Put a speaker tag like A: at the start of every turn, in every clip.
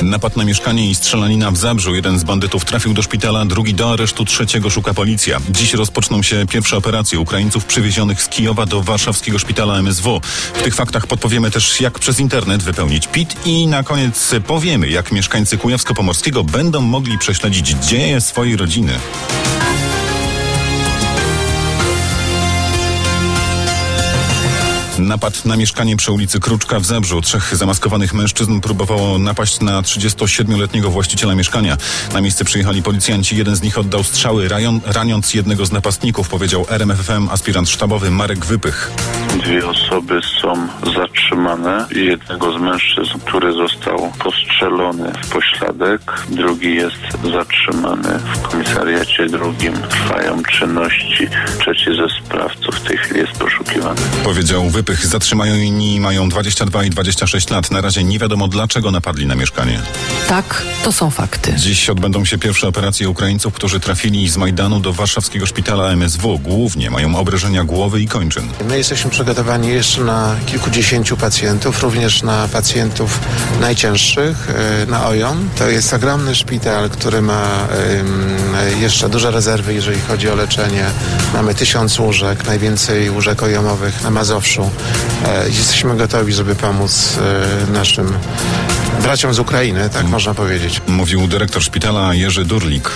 A: Napad na mieszkanie i strzelanina w Zabrzu. Jeden z bandytów trafił do szpitala, drugi do aresztu, trzeciego szuka policja. Dziś rozpoczną się pierwsze operacje Ukraińców przywiezionych z Kijowa do warszawskiego szpitala MSW. W tych faktach podpowiemy też, jak przez internet wypełnić PIT i na koniec powiemy, jak mieszkańcy Kujawsko-Pomorskiego będą mogli prześledzić dzieje swojej rodziny. Napad na mieszkanie przy ulicy Kruczka w Zabrzu. 3 zamaskowanych mężczyzn próbowało napaść na 37-letniego właściciela mieszkania. Na miejsce przyjechali policjanci. Jeden z nich oddał strzały, raniąc jednego z napastników, powiedział RMF FM aspirant sztabowy Marek Wypych.
B: 2 osoby są zatrzymane. Jednego z mężczyzn, który został postrzelony w pośladek. Drugi jest zatrzymany w komisariacie drugim. Trwają czynności. Trzeci ze sprawców w tej chwili jest poszukiwany.
A: Powiedział Wypych. Zatrzymani mają 22 i 26 lat. Na razie nie wiadomo, dlaczego napadli na mieszkanie.
C: Tak, to są fakty.
A: Dziś odbędą się pierwsze operacje Ukraińców, którzy trafili z Majdanu do warszawskiego szpitala MSW. Głównie mają obrażenia głowy i kończyn.
D: My jesteśmy przygotowani jeszcze na kilkudziesięciu pacjentów, również na pacjentów najcięższych, na OJOM. To jest ogromny szpital, który ma jeszcze duże rezerwy, jeżeli chodzi o leczenie. Mamy 1000 łóżek, najwięcej łóżek OJOM-owych na Mazowszu. Jesteśmy gotowi, żeby pomóc naszym braciom z Ukrainy, tak można powiedzieć.
A: Mówił dyrektor szpitala Jerzy Durlik.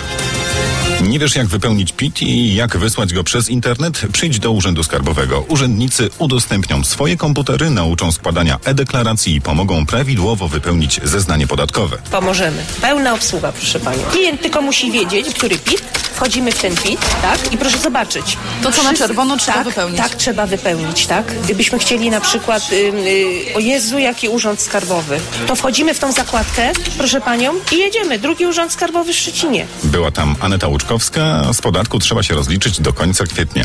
A: Nie wiesz, jak wypełnić PIT i jak wysłać go przez internet? Przyjdź do Urzędu Skarbowego. Urzędnicy udostępnią swoje komputery, nauczą składania e-deklaracji i pomogą prawidłowo wypełnić zeznanie podatkowe.
E: Pomożemy. Pełna obsługa, proszę Pani. Klient tylko musi wiedzieć, który PIT. Wchodzimy w ten PIT, tak? I proszę zobaczyć.
C: To, co na czerwono, trzeba wypełnić.
E: Tak, trzeba wypełnić, tak? Gdybyśmy chcieli na przykład, o Jezu, jaki urząd skarbowy, to wchodzimy w tą zakładkę, proszę Panią, i jedziemy. Drugi urząd skarbowy w Szczecinie.
A: Była tam Aneta Łuczkowska. Z podatku trzeba się rozliczyć do końca kwietnia.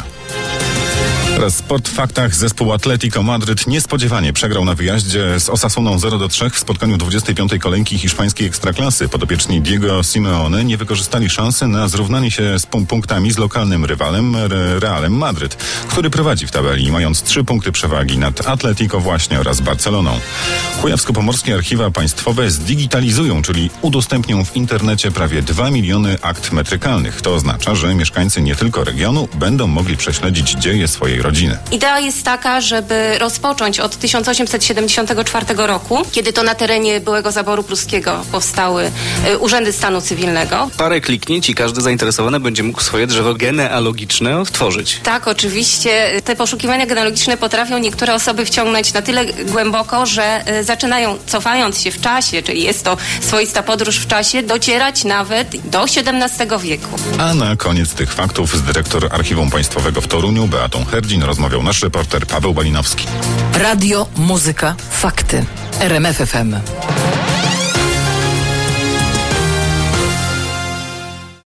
A: Teraz sport w faktach. Zespół Atletico Madryt niespodziewanie przegrał na wyjaździe z Osasuną 0-3 w spotkaniu 25. kolejki hiszpańskiej ekstraklasy. Podopieczni Diego Simeone nie wykorzystali szansy na zrównanie się z punktami z lokalnym rywalem Realem Madryt, który prowadzi w tabeli, mając 3 punkty przewagi nad Atletico właśnie oraz Barceloną. Kujawsko-Pomorskie archiwa państwowe zdigitalizują, czyli udostępnią w internecie prawie 2 miliony akt metrykalnych. To oznacza, że mieszkańcy nie tylko regionu będą mogli prześledzić dzieje swojej rodziny.
F: Idea jest taka, żeby rozpocząć od 1874 roku, kiedy to na terenie byłego zaboru pruskiego powstały urzędy stanu cywilnego.
G: Parę kliknięć i każdy zainteresowany będzie mógł swoje drzewo genealogiczne odtworzyć.
F: Tak, oczywiście. Te poszukiwania genealogiczne potrafią niektóre osoby wciągnąć na tyle głęboko, że zaczynają, cofając się w czasie, czyli jest to swoista podróż w czasie, docierać nawet do XVII wieku.
A: A na koniec tych faktów z dyrektor Archiwum Państwowego w Toruniu Beatą Herdzin rozmawiał nasz reporter Paweł Balinowski.
C: Radio, muzyka, fakty. RMF FM.